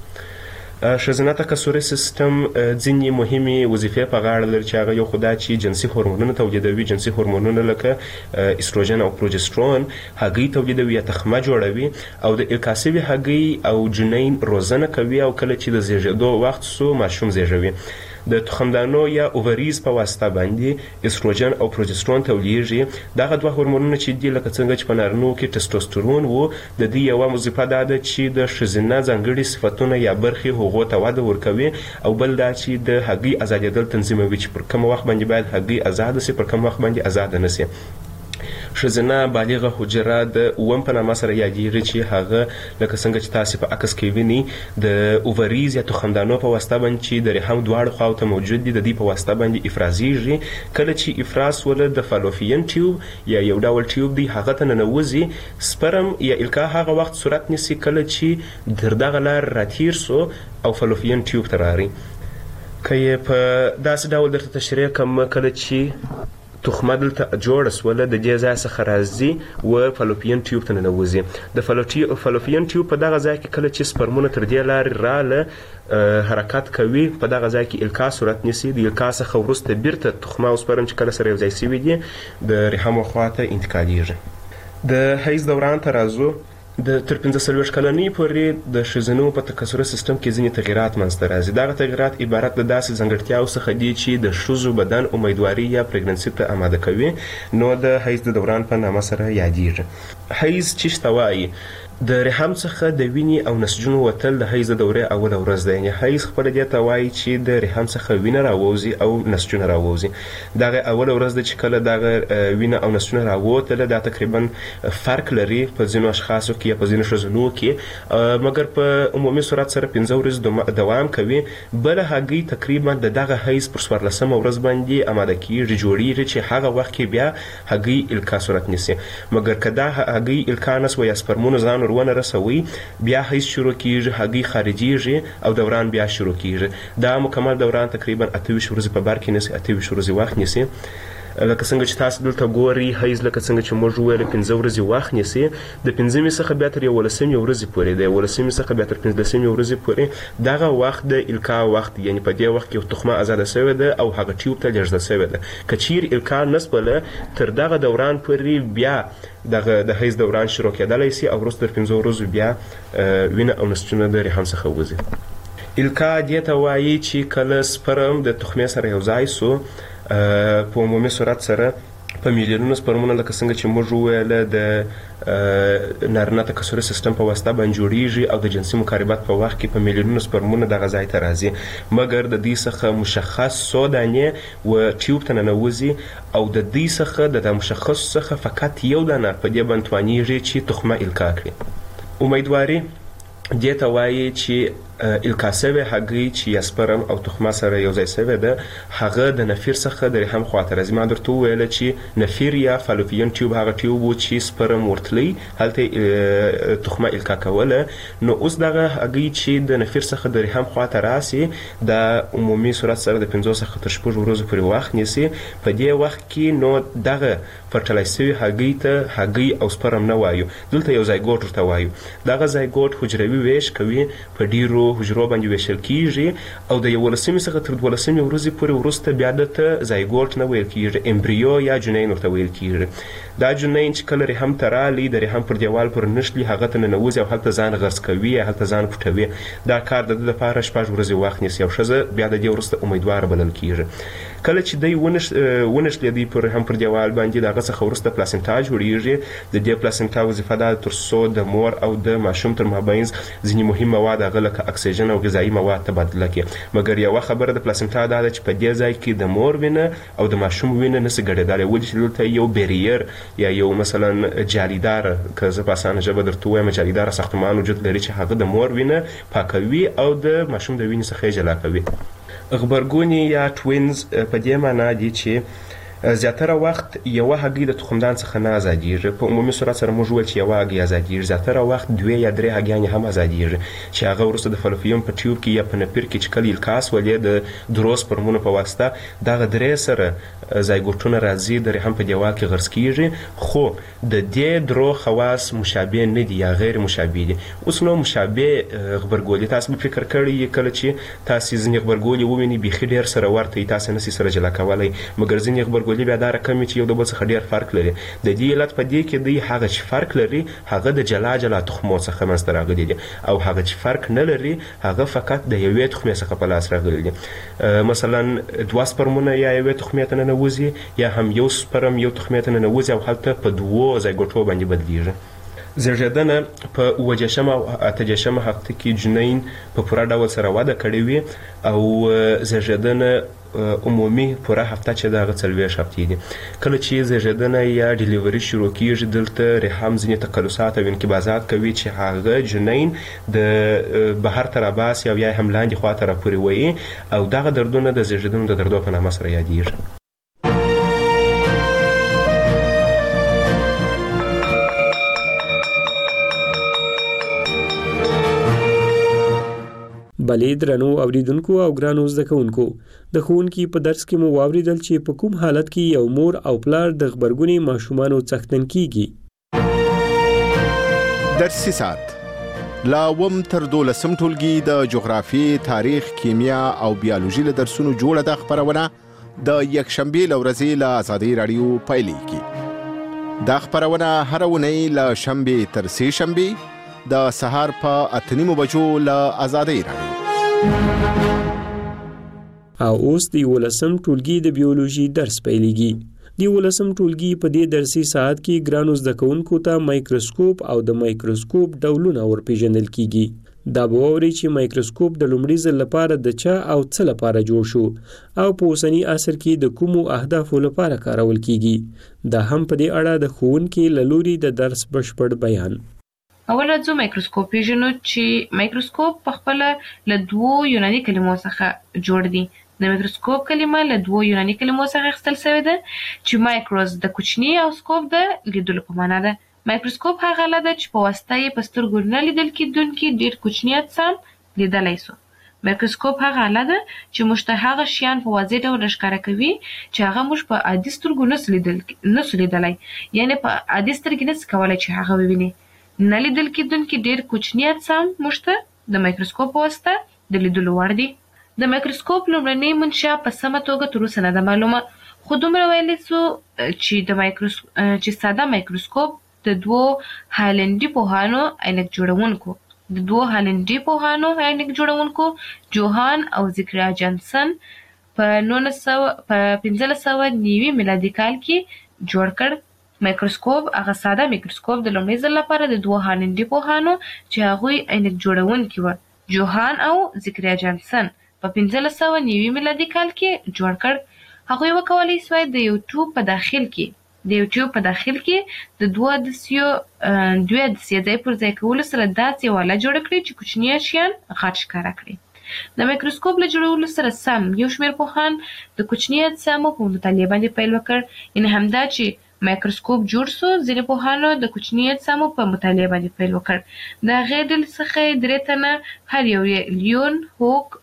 H: ښځینه تکثري سیستم ځینې مهمې وظیفې په غاړه لري چې هغه یو خو دا چې جنسي هورمونونه تولیدوي. جنسي هورمونونه لکه استروجن او پروجسترون هګۍ تولیدوي یا تخمه جوړوي او د القا سوي هګۍ او جنین روزنه کوي او کله چې د زیږېدو وخت سو ماشوم زیږوي. د تخمدانو یا اووریز په واسطه باندې استروجن او پروجسترون تولیږي. دغه دوه هورمونونه چې دي لکه څنګه چې په نارینو کې ټسټوسترون وو، د دې یوه وظیفه دا ده چې د ښځینه ځانګړي صفتونه یا برخې هغو ته وده ورکوي او بل دا چې د هګۍ ازادېدل تنظیموي چې پر کوم وخت باندې باید هګۍ ازاده سي، پر کوم وخت باندې ازاده نه سي. ښځینه بالغه حجره د اووم په نامه سره یادیږي چې هغه لکه څنګه چې تاسې په عکس کې وینئ د اووریز یا تخمدانو په واسطه باندې چې د رحم دواړو خواو ته موجود دي، د دې په واسطه باندې افرازیږي. کله چې افراز وله د فالوپین ټیوب یا یو ډول ټیوب دی هغه ته ننوځي، سپرم یا القا هغه وخت صورت نیسي کله چې تر دغه لار راتیر سو او فالوپین ټیوب ته راغی. که یې په داسې ډول درته تشریح کړم، کله چې تخمه دلته جوړه سوله د دې ځای څخه راځي و فالوپین ټیوب ته ننوځي. د فالوپین ټیوب په دغه ځای کې کله چې سپرمونه تر دې لارې راله حرکت کوي، په دغه ځای کې القا صورت نیسي. د القا څخه وروسته بیرته تخمه او سپرم چې کله سره یو ځای سوي دي د رحم خواته انتقالیږي. د حیض دوران ته راځو. د تر پنځه څلوېښت کلنۍ پورې د ښځینو په تکثري سیستم کې ځینې تغیرات منځته راځي. دغه تغیرات عبارت د داسې ځانګړتیاو څخه دي چې د ښځو بدن امیدواري یا پریګننسي ته اماده کوي، نو د حیض د دوران په نامه سره یادیږي. حیض چې ته وایي د رحم څخه د وینې او نسجونو وتل د حیض د دورې اوله ورځ ده، یعنې حیض خپله دې ته وایي چې د رحم څخه وینه راووځي او نسجونه راووځي. دغه اوله ورځ ده چې کله دغه وینه او نسجونه راووتله، دا تقریبا فرق لري په ځینو اشخاصو کې یا په ځینو ښځینو کې، مګر په عمومي صورت سره پنځه ورځې دوام کوي. بله هګۍ تقریبا د دغه حیض پر څوارلسمه ورځ باندې اماده کېږي، جوړېږي چې هغه وخت کې بیا هګۍ القا صورت نیسي. مګر که دا هګۍ القا نه سوه یا سپرمونه ځان ونه رسوي، بیا حیض شروع کیږي، هګۍ خارجیږي او دوران بیا شروع کیږي. دا مکمل دوران تقریبا اته ویشت ورځې په بر کې نیسي، اته ویشت ورځې وخت نیسي. لکه څنګه چې تاسو دلته ګورئ، حیض لکه څنګه چې موږ وویل پنځه ورځې وخت نیسي. د پنځمې څخه بیا تر یولسمې ورځې پورې، د یولسمې څخه بیا تر پنځلسمې ورځې پورې دغه وخت د القا وخت، یعنې په دې وخت کې یو تخمه ازاده سوې ده او هغه ټیوب ته لېږدول سوې ده. که چیرې القا نه سوله، تر دغه دوران پورې بیا دغه د حیض دوران شروع کېدلی سي او وروسته تر پنځو ورځو بیا وینه او نسجونه د رحم څخه وځي. القا دې ته وایي چې کله سپرم د تخمې سره یو ځای سو، په عمومي صورت سره په میلیونونو سپرمونه لکه څنګه چې موږ وویله د نارینه تکثري سیستم په واسطه باندې جوړیږي او د جنسي مقاربت په وخت کې په میلیونونو سپرمونه دغه ځای ته راځي، مګر د دې څخه مشخص څو دانې و ټیوب ته ننوځي او د دې څخه د مشخص څخه فقط یو دانه په دې باندې توانیږي چې تخمه القا کړي. امیدواري دې ته وایي چې القا سوی هګۍ چې یا سپرم او تخمه سره یو ځای سوی ده هغه د نفیر څخه د رحم خواته راځي. ما درته وویله چې نفیر یا فالوپین ټیوب هغه ټیوب و چې سپرم ورتلی هلته تخمه القا کوله. نو اوس دغه هګۍ چې د نفیر څخه د رحم خواته راسي د عمومي صورت سره د پنځو څخه تر شپږو ورځو پورې وخت نیسي. په دې وخت کې نو دغه فرټلایز سوي هګۍ ته هګۍ او سپرم نه وایو، دلته یو زایګوټ ورته وایو. دغه زایګوټ حجروي ویش کوي، په ډیرو حجرو باندې ویشل کیږي او د یولسمې څخه تر دولسمې ورځې پورې وروسته بیا درته زایګوټ نه ویل کیږي، امبریو یا جنین ورته ویل کیږي. دا جنین چې کله رحم ته رالی د رحم پر دیوال پر نښلي هغه ته ننوځي او هلته ځان غرس کوي یا هلته ځان پټوي. دا کار د ده لپاره شپږ ورځې وخت نیسي او ښځه بیا د دې وروسته امیدواره بلل کیږي. کله چې دی ونښلېدی پر رحم پر دیوال باندې د هغه څخه وروسته پلاسنټا جوړیږي. د دې پلاسنټا وظیفه دا تر څو د مور او د ماشوم تر مابینځ ځینې مهم مواد هغه لکه اکسیجن او غذایي مواد تبادله کړي. مګر یوه خبره د پلاسنټا دا ده چې په دې ځای کې د مور وینه او د ماشوم وینه نسي ګډېدلی، ولې چې دلته یو بیریر یا یو مثلا جالیداره، که زه په اسانه ژبه درته ووایم جالیداره ساختمان وجود لري چې هغه د مور وینه پاکوي او د ماشوم د وینې څخه یې جلا کوي. غبرګونې یا ټوینز په دې معنا دي چې زیاتره وخت یوه هګۍ د تخمدان څخه نه ازادیږي. په عمومي صورت سره موږ وویل چې یوه هګۍ ازادیږي، زیاتره وخت دوې یا درې هګیانې هم ازادیږي چې هغه وروسته د فلوپیم په ټیوب کې یا په نپیر کې چې کله القا سولې د درو سپرمونو په واسطه دغه درې سره زایګوټونه راځي د رحم په دیوال کې غرس کیږي. خو د دې درو خواص مشابه نه دي یا غیر مشابه دي. اوس نو مشابه غبرګولي تاسو به فکر کړی کله چې تاسو ځینې غبرګولي ووینئ بیخي ډېر سره ورته تاسو نسي سره جلا کولی، مګر ځینې غبرګولي بیا دا رقم چې یو د بل څخه ډېر فرق لري. د دې علت په دې کې دی هغه چې فرق لري هغه د جلا جلا تخمو څخه منځته راغلي دي او هغه چې فرق نه لري هغه فقط د یوې تخمې څخه په لاس راغلي دي. مثلا دوه سپرمونه یا یوې تخمې ته ننوځي یا هم یو سپرم یو تخمې ته ننوځي او هلته په دوو زایګوټو باندې بدلیږي. زیږېدنه په اووه دېرشمه او اته دېرشمه هفته کې جنین په پوره ډول سره وده کړې وي او زیږېدنه عمومي پوره هفته چې د هغه څلوېښت هفتې دي. کله چې زیږېدنه یا ډیلیوري شروع کیږي دلته رحم ځینې تقلصات او انقباضات کوي چې هغه جنین د بهر ته راباسي او یا هم لاندې خواته راپورې وهي او دغه دردونه د زیږېدنو د دردو په نامه سره یادیږي.
G: بلې درنو اوریدونکو او ګرانو زده کوونکو، د ښوونکي په درس کې مو واوریدل چې په کوم حالت کې یو مور او پلار د غبرګونې ماشومانو څښتن کیږي.
D: درسي ساعت لا اووم تر دولسم ټولګي د جغرافیې، تاریخ، کیمیا او بیولوژي له درسونو جوړه ده خپرونه د یکشنبې له ورځې له ازادۍ راډیو پیلېږي. دا خپرونه هره اونۍ له شنبې تر سې شنبې د سهار په اته نیمو بجو له ازادۍ راډیو.
G: او اوس د یولسم ټولګي د بیولوژي درس پیلېږي. د یولسم ټولګي په دې درسي ساعت کې ګرانو زده کوونکو ته مایکروسکوپ او د مایکروسکوپ ډولونه ورپېژندل کیږي. دا به واورئ چې مایکروسکوپ د لومړي ځل لپاره د چا او څه لپاره جوړ شو او په اوسني عصر کې د کومو اهدافو لپاره کارول کیږي. دا هم په دې اړه د ښوونکي له لوري د درس بشپړ بیان.
I: اوله ځو مایکروسکوپ پیژنو چې مایکروسکوپ په خپله له دوو یوناني کلمو څخه جوړ دی. د مایکروسکوپ کلمه له دوو یوناني کلمو څخه اخیستل شوې ده چې مایکروس د کوچني او سکوپ د لیدلو په معنا ده. مایکروسکوپ هغه آله ده چې په واسطه یې په سترګو نه لیدل کېدونکي ډېر کوچني اجسام لیدلی سو. مایکروسکوپ هغه آله ده چې موږ ته هغه شیان په واضح ډول ښکاره کوي چې هغه موږ په عادي سترګو نسو لیدل نسو لیدلی، یعنې په عادي سترګې نسي کولی چې هغه وویني. نه لیدل کېدونکي ډېر کوچني اجسام موږ ته د مایکروسکوپ په واسطه د لیدلو وړ دي. د مایکروسکوپ لومړنۍ منشا په سمه توګه تر اوسه نه ده معلومه، خو دومره ویلی سو چې د مایکروسکوپ چې ساده مایکروسکوپ د دوو هالنډي پوهانو عینک جوړونکو د دوو هالنډي پوهانو عینک جوړونکو جوهان او زیګرا جانسن په نولس سوه په پنځلس سوه نوي میلادي کال کې جوړ کړ. مایکروسکوپ هغه ساده مایکروسکوپ د لومړي ځل لپاره د دوه هالنډي پوهانو چې هغوی عینک جوړونکي وو، جوهان او زکریا جانسن په پنځلس سوه نوي میلادي کال کې جوړ کړ. هغوی وکولای سوای د یو ټوب په داخل کې د یو ټیوب په داخل کې د دوه عدسیو دوه عدسیې ځای پر ځای کولو سره داسې یوه اله جوړه کړي چې کوچني شیان غټ ښکاره کړي. د مایکروسکوپ له جوړولو سره سم یو شمېر پوهان د کوچني اجسامو په مطالعې باندې پیل وکړ. یعنې همدا چې مایکروسکوپ جوړ سو، ځینې پوهانو د کوچني اجسامو په مطالعې باندې پیل وکړ. د هغې ډلې څخه درې تنه هر یو یې لیون هوک،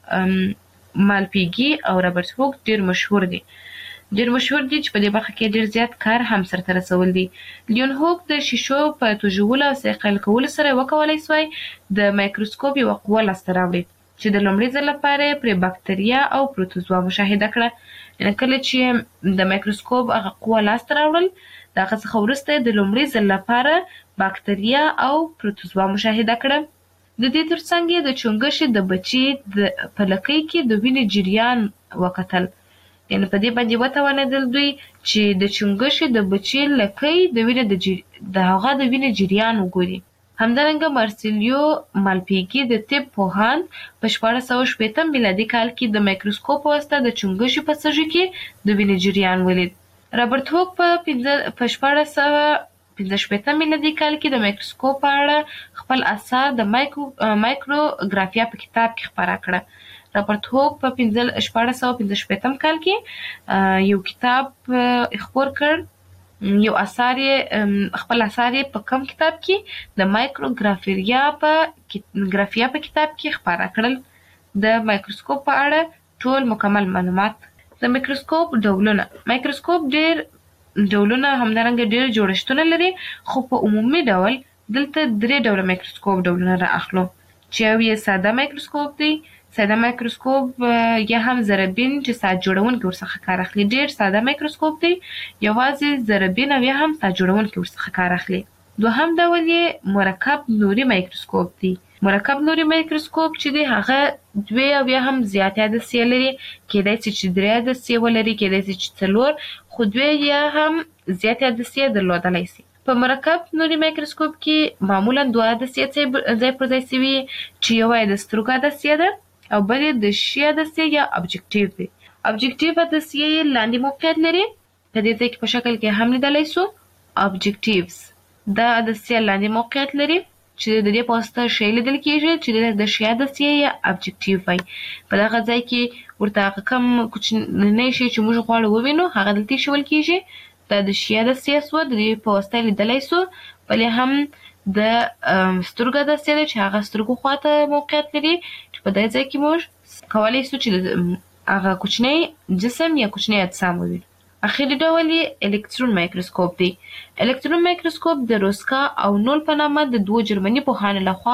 I: مالپیګي او رابرټ هوک ډېر مشهور دي ډېر مشهور دي چې په دې برخه کې ډېر زیات کار هم سرته رسول دي. لیون هوک د شیشو په توژولو او صیقل کولو سره وکولای سوای د مایکروسکوپ یوه قوه لاسته راوړي چې د لومړي ځل لپاره پرې باکتریا او پروتوزوا مشاهده کړه. یعنې کله چې د مایکروسکوپ هغه قوه لاسته راوړل، د هغه څخه وروسته د لومړي ځل لپاره باکتریا او پروتوزوا مشاهده کړه. د دې ترڅنګ یې د چونګښې د بچي د په لکۍ کې د وینې جریان وکتل. یعنې په دې باندې وتوانېدل دوی چې د چونګښې د بچي لکۍ د وینې د جر... د هغه د وینې جریان وګوري. همدارنګه مارسیلیو مالپیګي د طب پوهاند په شپاړس سوه شپېته میلادي کال کې د مایکروسکوپ په واسطه د چونګښې په سږي کې د وینې جریان ولید. رابرټ هوک په پنځه په شپاړس سوه پنځه شپېته میلادي کال کې د مایکروسکوپ په اړه خپل اثار د مایکرو مایکروګرافیا په کتاب کې خپاره کړه. رابرټ هوک په پنځه شپاړس سوه پنځه شپېتم کال کې یو کتاب خپور کړ. یو اثار یې خپل اثار یې په کم کتاب کې د مایکروګرافیا په ګرافیا په کتاب کې خپاره کړل. د مایکروسکوپ په اړه ټول مکمل معلومات. د مایکروسکوپ ډولونه. مایکروسکوپ ډېر ډولونه همدارنګه ډېر جوړښتونه لري، خو په عمومي ډول دلته درې ډوله مایکروسکوپ ډولونه را اخلو چې یو یې ساده مایکروسکوپ دی. ساده مایکروسکوپ یا هم ذرهبین چې ساعت جوړونکي ورڅخه کار اخلي. ډېر ساده مایکروسکوپ دی، یوازې ذرهبین او یا هم ساعت جوړونکي ورڅخه کار اخلي. دوهم ډول یې مرکب نوري مایکروسکوپ دی. مرکب نوري مایکروسکوپ چې دی هغه دوې او یا هم زیاتې عدسیې لري، کیدای شي چې درې عدسیې ولري، کیدای شي چې څلور، خو دوې یا هم زیاتې عدسیې درلودلی شي. په مرکب نوري مایکروسکوپ کې معمولا دوه عدسیې ځای پر ځای سوي چې یوه یې د سترګو عدسیه ده او بل یې د شي عدسیې یا ابجکټیو دی. ابجکټیو عدسیې یې لاندې موقعیت لري، په دې ځای کې په شکل کې هم لیدلی سو. ابجکټیوز دا عدسیه لاندې موقعیت لري چې د دې په واسطه شی لیدل کېږي چې د شي عدسیې یا ابجکټیو وایي. په دغه ځای کې ورته هغه کوم کوچنی شی چې موږ غواړو ووینو هغه دلته ایښودل کېږي. دا د شي عدسیه سوه، د دې په واسطه لیدلی سو. بلې هم د سترګو عدسیه ده چې هغه سترګو خواته موقعیت لري، چې په دې ځای کې موږ کولی سو چې هغه کوچنی جسم یا کوچنی اجسام ووینو. اخري ډول یې الکترون مایکروسکوپ دی. الکترون مایکروسکوپ د روسکا او نول په نامه د دوو جرمني پوهانو لخوا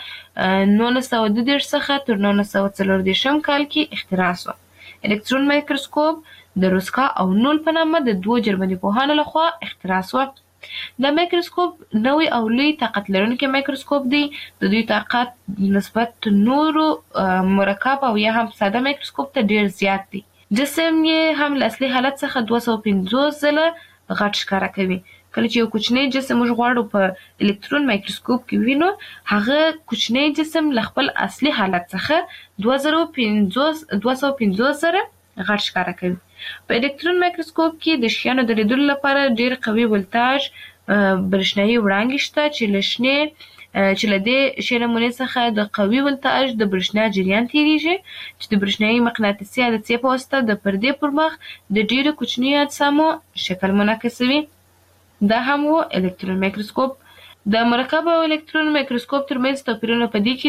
I: په نولس سوه دوه دېرش څخه تر نولس سوه څلور دېرشم کال کې اختراع سوه. الکترون مایکروسکوپ د روسکا او نول په نامه د دوو جرمني پوهانو لخوا اختراع سوه. دا مایکروسکوپ نوی او لوی طاقت لرونکی مایکروسکوپ دی. د دوی طاقت نسبت نورو مرکب او یا هم ساده مایکروسکوپ ته ډېر زیات دی. جسم یې هم له اصلي حالت څخه دوه سوه پنځوس ځله غټ ښکاره کوي. کله چې یو کوچنی جسم موږ غواړو په الکترون مایکروسکوپ کې وینو، هغه کوچنی جسم له خپل اصلي حالت څخه دوه سوه پنځوس ځله غټ ښکاره کوي. په الکترون مایکروسکوپ کې د شیانو د لیدلو لپاره ډېر قوي ولتاژ برېښنایي وړانګې شته چې له شنې چې له دې شی نمونې څخه د قوي ولتاژ د برېښنا جریان تېرېږي چې د برېښنایي مقناطیسي عدسیې په واسطه د پردې پر مخ د ډېرو کوچنیو اجسامو شکل منعکسوي. دا هم و الکترون مایکروسکوپ. د مرکب او الکترون مایکروسکوپ ترمنځ توپیرونه په دې کې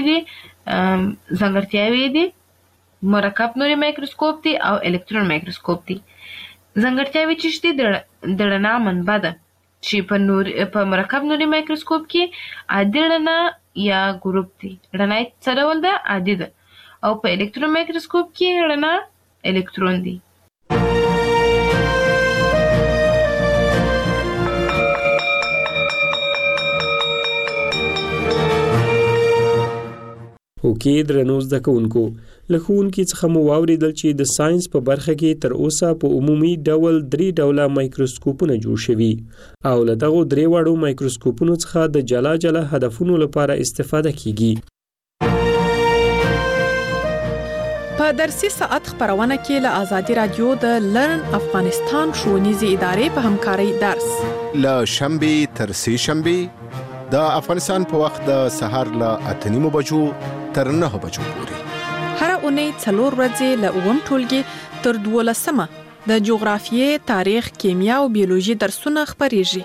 I: دي. ځانګړتیاوې دي. مرکب نوري مایکروسکوپ دی او الکترون مایکروسکوپ دی. ځانګړتیاوې چې شته د رڼا منبع ده چې په نور په مرکب نوري مایکروسکوپ کې عادي رڼا یا ګروپ دی. رڼا څه ډول ده؟ عادي ده. او په الکترون مایکروسکوپ کې رڼا الکترون دی.
G: اوکې درنو زده کوونکو له ښوونکي څخه مو واورېدل چې د ساينس په برخه کې تر اوسه په عمومي ډول درې ډوله مایکروسکوپونه جوړ شوي او له دغو درې واړو مایکروسکوپونو څخه د جلا جلا هدفونو لپاره استفاده کیږي.
F: په درسي ساعت خبرونه کې له آزادي رادیو د لرن افغانستان ښوونیزې ادارې په همکارۍ درس
J: له شنبه تر سه شنبه د افغانستان په وخت د سهار له اته نیمو بجو تر نه بجو پورې
F: هر اونۍ څلور ورځې له اووم ټولګي تر دولسمه د جغرافیې، تاریخ، کیمیا او بیولوژي درسونه خبريږي.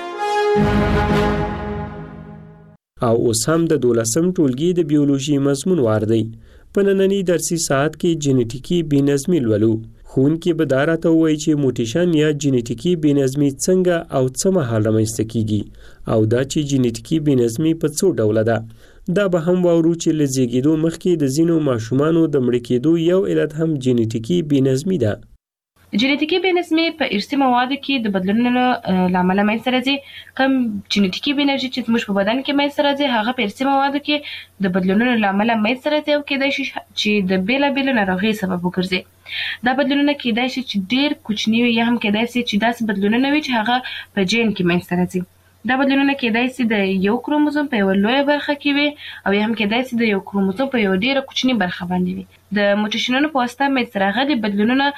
G: او اوس هم د دولسم ټولګي د بیولوژي مضمون واردی. په نننی درسي ساعت کې جینټیکي بېنظمي لولو. ښوونکي به دا راته ووایي چې موټیشن یا جینټیکي بېنظمي څنګه او څه مهال رامنځته کیږي او دا چې جینټیکي بېنظمي په څو ډوله ده. دا به هم واورو چې له زیږېدو مخکې د ځینو ماشومانو د مړه کېدو یو علت هم جینټیکي بېنظمي ده.
I: جینټیکي بېنظمي په ارثي موادو کې د بدلونونو له امله منځته راځي. کوم جینټیکي بېنظمي چې زموږ په بدن کې منځته راځي هغه په ارثي موادو کې د بدلونونو له امله منځته راځي او کېدای شي چې د بېلابېلو ناروغیو سبب وګرځي. دا بدلونونه کېدای شي چې ډېر کوچني وي یا هم کېدای شي چې داسې بدلونونه وي چې هغه په جین کې منځته راځي. دا بدلونونه کېدای شي د یو کروموزوم په یو لویه برخه کې وي او یا هم کېدای شي د یو کروموزوم په یو ډېره کوچني برخه باندې وي. د موټیشنونو په واسطه منځته راغلي بدلونونه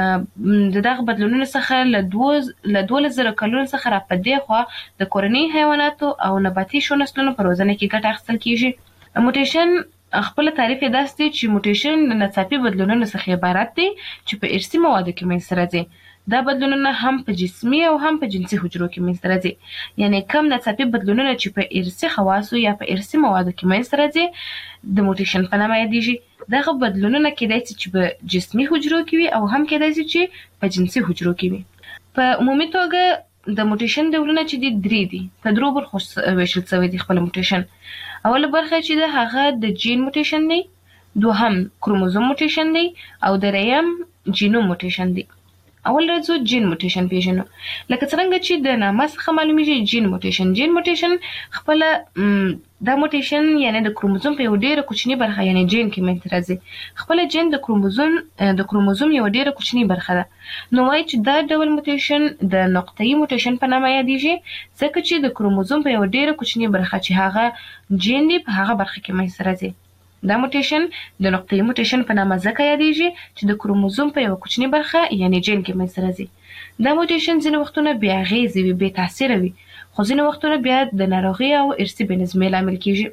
I: د دغه بدلونونو څخه له دوه له دولس زره کلونو څخه را په دې خوا د کورني حیواناتو او نباتي شو نسلونو په روزنه کې ګټه اخیستل کېږي. موټیشن خپل تعریف یې داسې دی چې موټیشن د ناڅاپي بدلونونو څخه عبارت دی چې په ارثي موادو کې منځته راځي. دا بدلونونه هم په جسمي او هم په جنسي حجرو کې منځته راځي. یعنی کم ناڅاپي بدلونونه چې په ارثي خواصو یا په ارثي موادو کې منځته راځي د موټیشن په نامه یادېږي. دغه بدلونونه کېدای شي چې په جسمي حجرو کې وي او هم کېدای شي چې په جنسي حجرو کې وي. په عمومي توګه د موټیشن ډولونه چې دي درې دي. په درو برخو ویشل شوی دی خپل موټیشن. اوله برخه چې ده هغه د جین موټیشن دی، دوهم کروموزوم موټیشن دی او دریم جینوم موټیشن دی. اول راځو جین موټیشن پیژنو. لکه څنګه چې د نامه څخه معلومیږي جین موټیشن جین موټیشن خپل دا موټیشن یعنی د کروموزوم په یو ډیره کوچنی برخه یعنی جین کې منځته راځي. خپل جین د کروموزوم د کروموزوم یو ډیره کوچنی برخه ده. نو وایي چې دا ډول موټیشن د نقطه‌ای موټیشن په نامه یادېږي ځکه چې د کروموزوم په یو ډیره کوچنی برخه چې هغه جین دی په هغه برخه کې منځته راځي. دا موټیشن د نقطه‌ای موټیشن په نامه ځکه یادېږي چې د کروموزوم په یو کوچنی برخه یعنی جین کې منځته راځي. دا موټیشن ځینې وختونه بې اغېزې وي، بې تاثیره وي، خو ځینې وختونه بیا د ناروغۍ او ارثي بېنظمۍ لامل کېږي.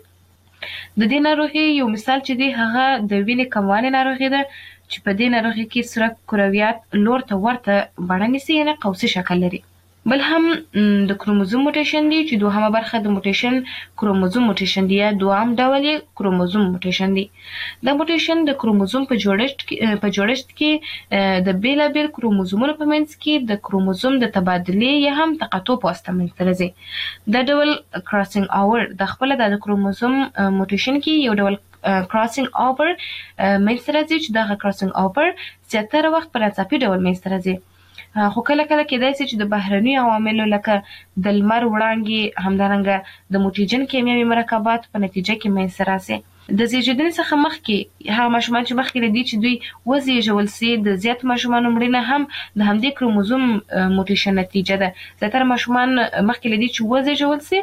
I: د دې ناروغۍ یو مثال چې دی هغه د وینې کموالي ناروغي ده چې په دې ناروغۍ کې سره کرویات لور ته ورته بڼه نیسي یعنې قوسي شکل لري. بل هم د کروموزوم موټیشن دی چې دوهمه برخه د موټیشن کروموزوم موټیشن دی یا دوام ډول یې کروموزوم موټیشن دی. دا موټیشن د کروموزوم په جوړښت کې په جوړښت کې د بیلابیل کروموزومونو په منځ کې د کروموزوم د تبادلې یا هم تقاطع په واسطه منځته راځي. دا ډول کراسینګ اوور د خپل د کروموزوم موټیشن کې یو ډول کراسینګ اوور منځته راځي چې دا کراسینګ اوور زیاتره وخت په ناڅاپي ډول منځته راځي. خو کله کله کېدای شي چې د بهرني عواملو لکه د لمر وړانګې همدارنګه د موټیجن کیمیاوي مرکبات په نتیجه کې منځته راسي. د زیږیدنې څخه مخکې هغه ماشومان چې مخکې له دې چې دوی وزېږول سي د زیات ماشومانو مړینه هم د همدې کروموزوم موټیشن نتیجه ده. زیاتره ماشومان مخکې له دې چې وزېږول سي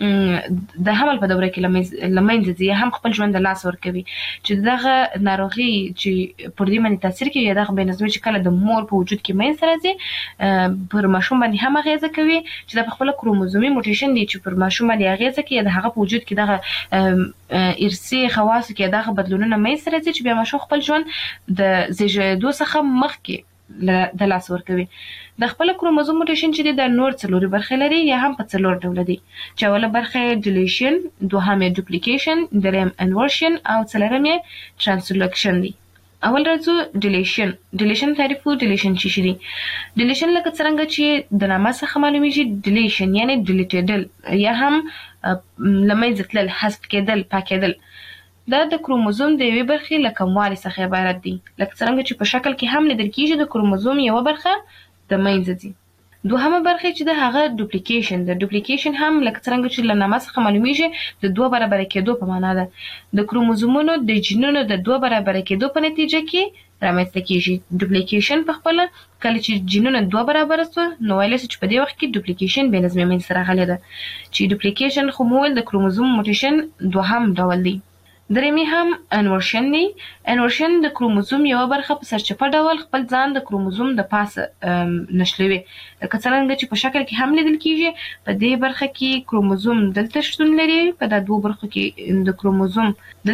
I: د حمل په دوره کې له منځه ځي یا هم خپل ژوند د لاس ورکوي چې دغه ناروغي چې پر دې باندې تاثیر کوي یا دغه بېنظمي چې کله د مور په وجود کې منځته راځي پر ماشوم باندې هم اغېزه کوي چې دا په خپله کروموزومي موټیشن دی چې پر ماشوم باندې اغېزه کوي د هغه په وجود کې دغه ارثي خواصو کې دغه بدلونونه منځته راځي چې بیا ماشوم خپل ژوند د زېږېدو څخه مخکې د لاس ورکوي. د خپل کروموزوم موټیشن چې دی د نور څلورې برخې لري یا هم په څلور ډوله دي چې اوله برخه یې ډیلیشن، دوهم یې ډوپلیکیشن، دریم انورشن او څلورم یې ترانسلوکشن دی. اول راځو ډیلیشن. ډیلیشن تعریف کوو. ډیلیشن څه شی دی؟ ډیلیشن لکه څرنګه چې د نامه څخه معلومیږي ډیلیشن یعنی ډیلیټیدل یا هم له منځه تلل، حذف کېدل، پاکېدل. دا د کروموزوم د یوې برخې له کموالي څخه عبارت دی لکه څرنګه چې په شکل کې هم لیدل کېږي د کروموزوم یوه برخه د منځه ځي. دوهمه برخه چې د هغه ډوپلیکیشن د ډوپلیکیشن هم لکه څنګه چې له نامه څخه معلومیږي د دوه برابر کېدو په معنا ده د کروموزومونو د جینونو د دوه برابر کېدو په نتیجه کې رامنځته کیږي ډوپلیکیشن په خپل کله چې جینونه دوه برابر سو نو ویل چې په دې وخت کې ډوپلیکیشن به نظم منځ راغلی ده چې ډوپلیکیشن خو مول د کروموزوم موټیشن دوهم ډول دی درېمي هم انورشن دی انورشن د کروموزوم یو برخه په سرچپه ډول خپل ځان د کروموزوم د پاسه نشلوي لکه څنګه چې په شکل کې هم لیدل کیږي په دې برخه کې کروموزوم دلته شتون لري په د دوه برخو کې د کروموزوم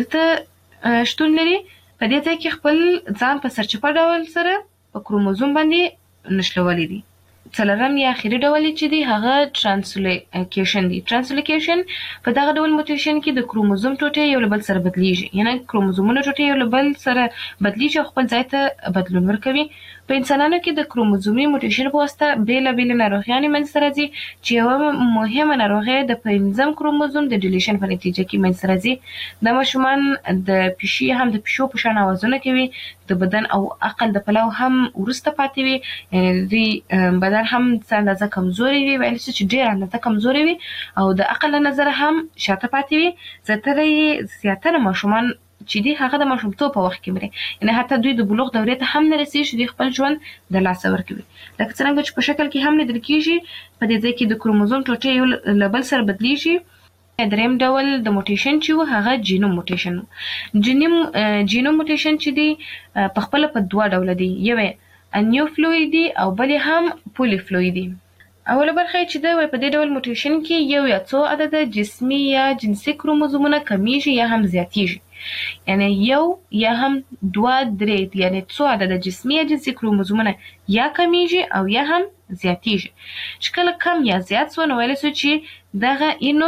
I: دلته شتون لري په دې ځای کې خپل ځان په سرچپه ډول سره په کروموزوم باندې نشلولې دي څلورم یا اخیری ډول چې دی هغه ترانسلوکیشن دی ترانسلوکیشن په دغه ډول موټیشن کې د کروموزوم ټوټې یو له بل سره بدلیږي یعنی کروموزومونه ټوټې یو له بل سره بدلیږي او خپل ځای ته بدلون ورکوي په انسانانو کې د کروموزومي موټیشن په واسطه بیلابېلې ناروغیانې منځته راځي چې یوه مهمه ناروغي د پنځم کروموزوم د ډیلیشن په نتیجه کې منځته راځي دا ماشومان د پیشي هم د پیشو په شان اوازونه کوي د بدن او عقل د پلو هم ورسته پاتې وي یعنی د بدن هم څه اندازه کمزوري وي ویل چې ډېر اندازه کمزوري وي او د عقل نظر هم شاته پاتې وي زیاتره یې زیاتره ماشومان چې دی هغه د ماشومتوب په وخت کې مري یعنی حتی دوی د بلوغ دورې ته هم نه رسېږي چې دوی خپل ژوند د لاسه ورکوي لکه څرنګه چې په شکل کې هم لیدل کېږي په دې ځای کې د کروموزوم ټوټې یو له بل سره بدلیږي دریم ډول د موټیشن چې و هغه جینوم موټیشن جینوم جینوم موټیشن چې دی په خپل په دوه ډول دی یو انیوفلویدي او بل هم پولیفلویدي اوله برخه چې دا په دې ډول موټیشن کې یو یا څو عدد جسمي یا جنسي کروموزومونه کمیږي یا هم زیاتیږي یعنی یو یا هم دوه درې یعنی څو عدد جسمي یا جنسي کروموزومونه یا کمیږي او یا هم زیاتیږي چې کله کم یا زیات سو نو ویل سو چې دغه اینو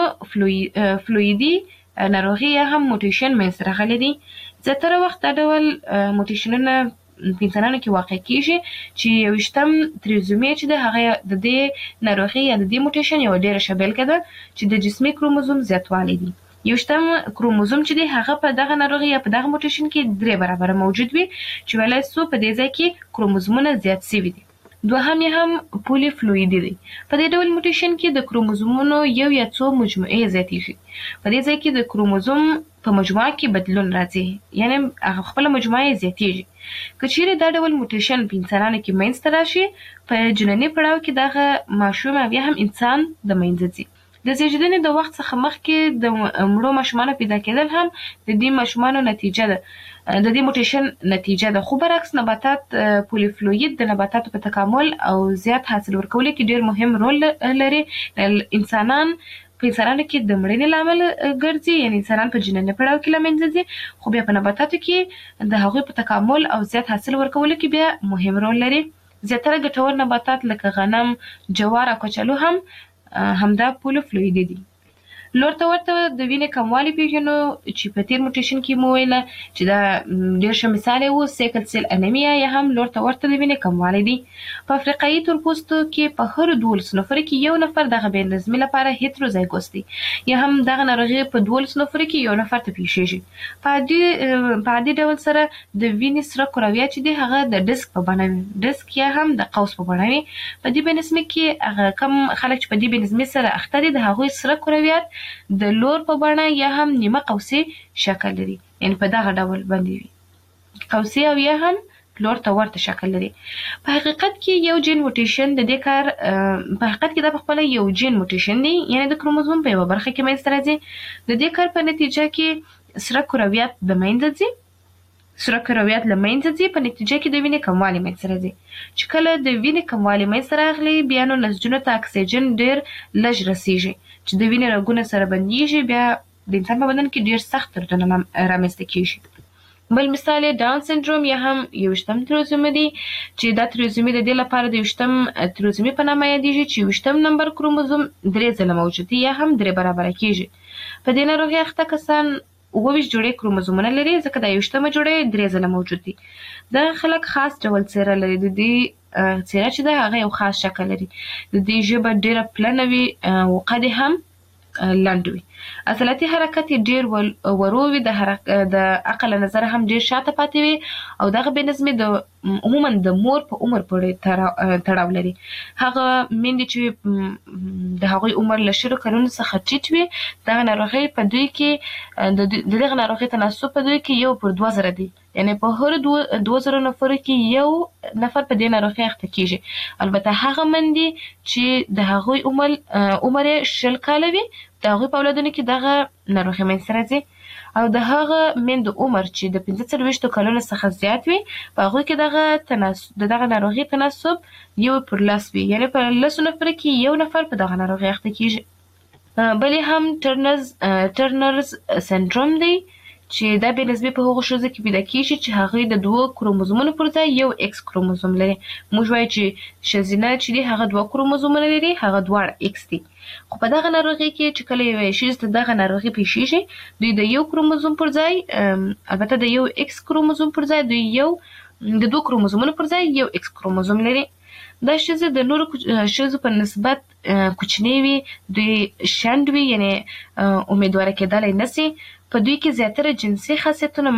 I: فلویدي ناروغي یا هم موټیشن منځته راغلی دی زیاتره وخت دا ډول موټیشنونه په انسانانو کې واقع کیږي چې یوشتم تریزومي چې د هغه د دې ناروغي یا د دې موټیشن یو ډیره شبیه ده چې د جسمي کروموزوم زیاتوالی دی یوشتم کروموزوم چې دی هغه په دغه ناروغي یا په دغه موټیشن کې درې برابر موجود وي چې ولای سو په دې ځای کې کروموزومونه زیات شوي دي دوهم یې هم پولیفلویدي دی په دې ډول موټیشن کې د کروموزومونو یو یا څو مجموعې زیاتېږي په دې ځای کې د کروموزوم په مجموعه کې بدلون راځي یعنی هغه خپل مجموعه زیاتېږي که چیرې دا ډول موټیشن په انسانانو کې منځته راشي په جنیني پړاو کې دغه ماشوم بیا هم انسان د منځه ځي د زیږیدنې د وخت څخه مخکې د مړو ماشومانو پیدا کېدل هم د دې ماشومانو نتیجه ده د دې موټیشن نتیجه ده خو برعکس نباتات پولیفلوید د نباتاتو په تکامل او زیات حاصل ورکولو کې ډېر مهم رول لري انسانان په انسانانو کې د مړینې لامل ګرځي یعنی انسانان په جنیني پړاو کې له منځه ځي خو بیا په نباتاتو کې د هغوی په تکامل او زیات حاصل ورکولو کې بیا مهم رول لري زیاتره ګټور نباتات لکه غنم جوار او کچالو هم همدا پولیفلویدي دي لور ته ورته د وینې کموالی پیژنو چې په تیر موټیشن کې مو ویله چې دا ډېر ښه مثال یې و سیکل سیل انیمیا یا هم لور ته ورته د وینې کموالی دی په افریقایي تورپوستو کې په هرو دولسو نفرو کې یو نفر دغه بې نظمي لپاره هیتروزایګوس دی یا هم دغه ناروغي په دولسو نفرو کې یو نفر ته پیښیږي په عادي په عادي ډول سره د وینې سره کرویات چې دی هغه د ډسک په بڼه وي ډسک یا هم د قوس په بڼه وي په دې بې نظمي کې هغه کم خلک چې په دې بې نظمي سره اخته دي د هغوی سره کرویات د لور په بڼه یا هم نیمه قوسي شکل لري یعنی په دغه ډول باندې وي قوسي او یا هم لور ته ورته شکل لري په حقیقت کې یو جین موټیشن د دې کار په حقیقت کې دا په خپل یو جین موټیشن دی یعنی د کروموزوم په یوه برخه کې منځته راځي د دې کار په نتیجه کې سره کرویات د منځه ځي سره کرویات له منځه ځي په نتیجه کې د وینې کموالی منځته راځي چې کله د وینې کموالی منځته راغلی بیا نو نسجونو ته اکسیجن ډېر لږ رسیږي چې د وینې رګونه سره بندیږي بیا د انسان په بدن کې ډېر سخت دردونه رامنځته کیږي بل مثال یې ډاون سنډروم یا هم یوشتم تریزومي دی چې دا تریزومي د دې لپاره د یوشتم تریزومي په نامه یادیږي چې یوشتم نمبر کروموزوم درې ځله موجود دی یا هم درې برابره کیږي په دې ناروغۍ اخته کسان اووه ویشت جوړې کروموزومونه لري ځکه دا یوشتمه جوړې درې ځله موجود دي دا خلک خاص ډول څېره لري د دې څېره چې ده هغه یو خاص شکل لري د دې ژبه ډېره پلنه وي او قد هم لنډ وي عضلاتي حرکت یې ډېر ورو وي، د حرک د عقل له نظره هم ډېر شاته پاتې وي او دغه بې نظمي د عموما د مور په عمر پورې تړاو لري. هغه میندې چې د هغوی عمر له شلو کلونو څخه ټیټ وي، دغه ناروغۍ په دوی کې د دغه ناروغۍ تناسب په دوی کې یو پر دوه زره دی، یعنې په هر دوه دوه زره نفرو کې یو نفر په دې ناروغۍ اخته کیږي. البته هغه مندي چې د هغوی عمر عمر شل کاله وي، د هغوی په اولادونو کې دغه ناروغي منځته راځي، او د هغه میندو عمر چې د پنځه څلوېښتو کلونو څخه زیات وي، په هغوی کې دغه تناسب د دغه ناروغي تناسب یو پر لس وي، یعنې په لسو نفرو کې یو نفر په دغه ناروغي اخته کیږي. بلې هم ټرنرز ټرنرز سنډروم دی چې دا بې نظمي په هغو ښځو کې پیدا کیږي چې هغوی د دوه کروموزومونو پر ځای یو ایکس کروموزوم لري. موږ وایو چې ښځینه چې دي هغه دوه کروموزومونه لري، هغه دواړه ایکس دي. خو په دغه ناروغۍ کې چې کله یوې ښځې ته دغه ناروغي پیښیږي، دوی د یو کروموزوم پر ځای البته د یو ایکس کروموزوم پر ځای دوی یو د دوه کروموزومونو پر ځای یو ایکس کروموزوم لري. دا ښځې د نورو ښځو په نسبت کوچنۍ وي، دوی شنډ وي، یعنې امیدواره کېدلی نشي. په دوی کې زیاتره جنسي خاصیتونه